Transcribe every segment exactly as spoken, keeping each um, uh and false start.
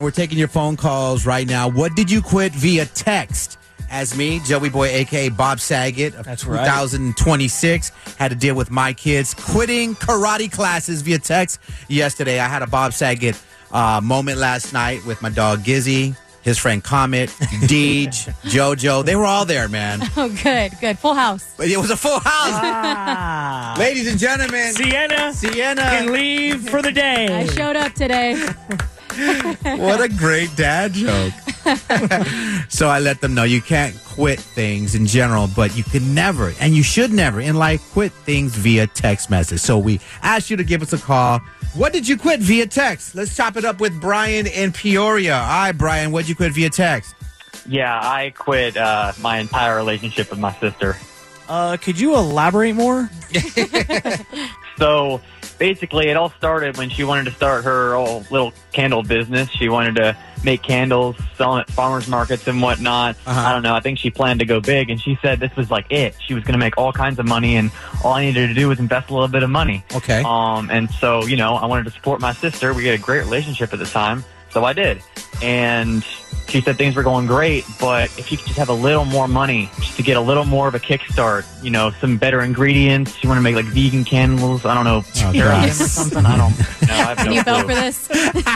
We're taking your phone calls right now. What did you quit via text? As me, Joey Boy, a k a. Bob Saget of That's two thousand twenty-six, right. Had to deal with my kids quitting karate classes via text yesterday. I had a Bob Saget uh, moment last night with my dog Gizzy, his friend Comet, Deej, JoJo. They were all there, man. Oh, good, good. Full house. But it was a full house. Ah. Ladies and gentlemen. Sienna. Sienna. Can leave for the day. I showed up today. What a great dad joke. So I let them know you can't quit things in general, but you can never, and you should never in life, quit things via text message. So we asked you to give us a call. What did you quit via text? Let's chop it up with Brian in Peoria. All right, Brian, what did you quit via text? Yeah, I quit uh, my entire relationship with my sister. Uh, could you elaborate more? So basically, it all started when she wanted to start her old little candle business. She wanted to make candles, selling at farmers markets and whatnot. Uh-huh. I don't know. I think she planned to go big, and she said this was like it. She was going to make all kinds of money, and all I needed to do was invest a little bit of money. Okay. Um, and so, you know, I wanted to support my sister. We had a great relationship at the time, so I did. And she said things were going great, but if you could just have a little more money, just to get a little more of a kickstart, you know, some better ingredients. You want to make like vegan candles. I don't know, Oh, terrarium or gosh. something. I don't know. I have no You fell clue. for this?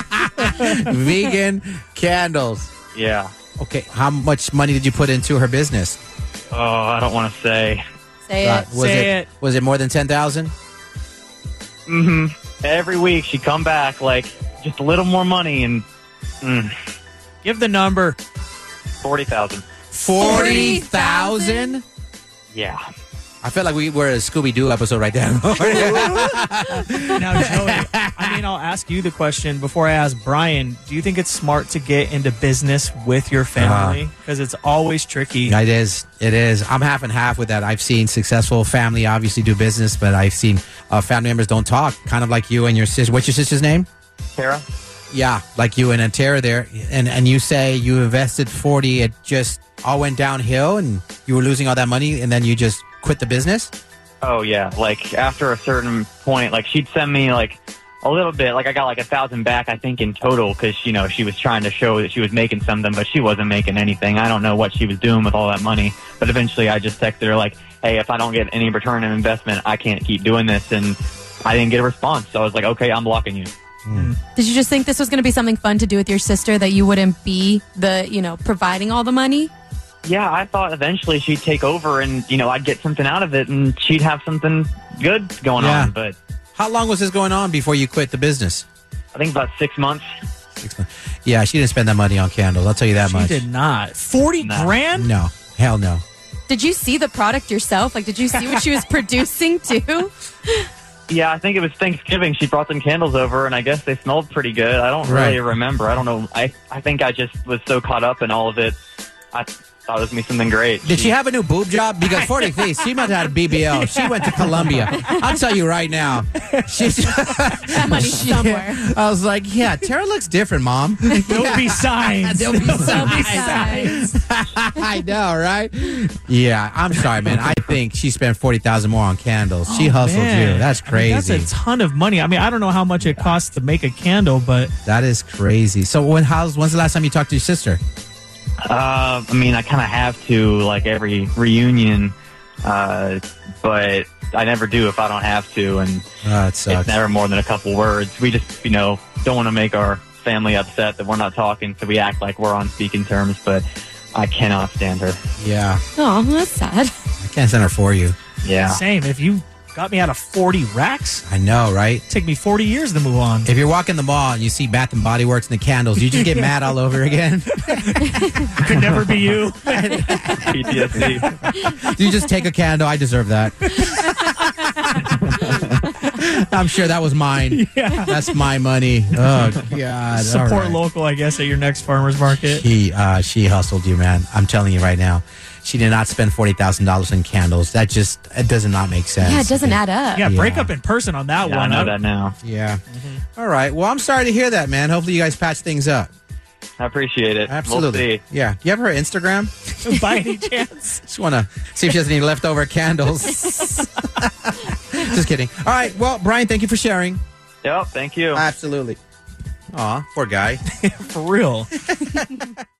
Vegan candles. Yeah. Okay, how much money did you put into her business? Oh, I don't want to say. Say Uh, it. was Say it, it. was it more than ten thousand? Mm-hmm. Every week she'd come back like just a little more money and mm, Give the number. forty thousand. forty thousand? Yeah. I feel like we were a Scooby-Doo episode right there. Now, Joey, I mean, I'll ask you the question before I ask Brian. Do you think it's smart to get into business with your family? Because it's always tricky. It is. It is. I'm half and half with that. I've seen successful family obviously do business, but I've seen uh, family members don't talk, kind of like you and your sister. What's your sister's name? Tara? Yeah, like you and Tara there. And, and you say you invested forty, it just all went downhill and you were losing all that money and then you just quit the business? Oh, yeah. Like, after a certain point, like, she'd send me, like, a little bit. Like, I got, like, a thousand back, I think, in total, because, you know, she was trying to show that she was making something, but she wasn't making anything. I don't know what she was doing with all that money. But eventually, I just texted her, like, hey, if I don't get any return on investment, I can't keep doing this. And I didn't get a response. So I was like, okay, I'm blocking you. Did you just think this was going to be something fun to do with your sister, that you wouldn't be the, you know, providing all the money? Yeah, I thought eventually she'd take over and, you know, I'd get something out of it and she'd have something good going Yeah. on. But How long was this going on before you quit the business? I think about six months. Six months. Yeah, she didn't spend that money on candles. I'll tell you that She much. did not. forty No. grand? No. Hell no. Did you see the product yourself? Like, did you see what she was producing too? Yeah, I think it was Thanksgiving. She brought some candles over, and I guess they smelled pretty good. I don't Right. really remember. I don't know. I, I think I just was so caught up in all of it. I thought it was going to be something great. Did she have a new boob job? Because forty face, she must have had a B B L. She went to Columbia. I'll tell you right now. She's That money's somewhere. I was like, yeah, Tara looks different, Mom. There'll be signs. There'll be There'll be signs. signs. I know, right? Yeah, I'm sorry, man. I think she spent forty thousand more on candles. She Oh, hustled man. you. That's I mean, crazy. that's a ton of money. I mean, I don't know how much it costs to make a candle, but That is crazy. So when how's when's the last time you talked to your sister? Uh, I mean, I kind of have to, like, every reunion, uh, but I never do if I don't have to, and Oh, it sucks. it's never more than a couple words. We just, you know, don't want to make our family upset that we're not talking, so we act like we're on speaking terms, but I cannot stand her. Yeah, Oh, that's sad. I can't send her for you. Yeah. same. If you got me out of forty racks, I know, right? it'd take me forty years to move on. If you're walking the mall and you see Bath and Body Works and the candles, you just get mad all over again. Could never be you. P T S D. You just take a candle. I deserve that. I'm sure that was mine. Yeah. That's my money. Oh God! Support All right. local, I guess, at your next farmer's market. She uh, she hustled you, man. I'm telling you right now. She did not spend forty thousand dollars in candles. That just it does not make sense. Yeah, it doesn't add up. Yeah, break Yeah. up in person on that Yeah, I one. know I- that now. Yeah. All right. Well, I'm sorry to hear that, man. Hopefully, you guys patch things up. I appreciate it. Absolutely. We'll see. Yeah. You have her Instagram? By any chance? Just want to see if she has any leftover candles. Just kidding. All right. Well, Brian, thank you for sharing. Yep, thank you. Absolutely. Aw, poor guy. For real.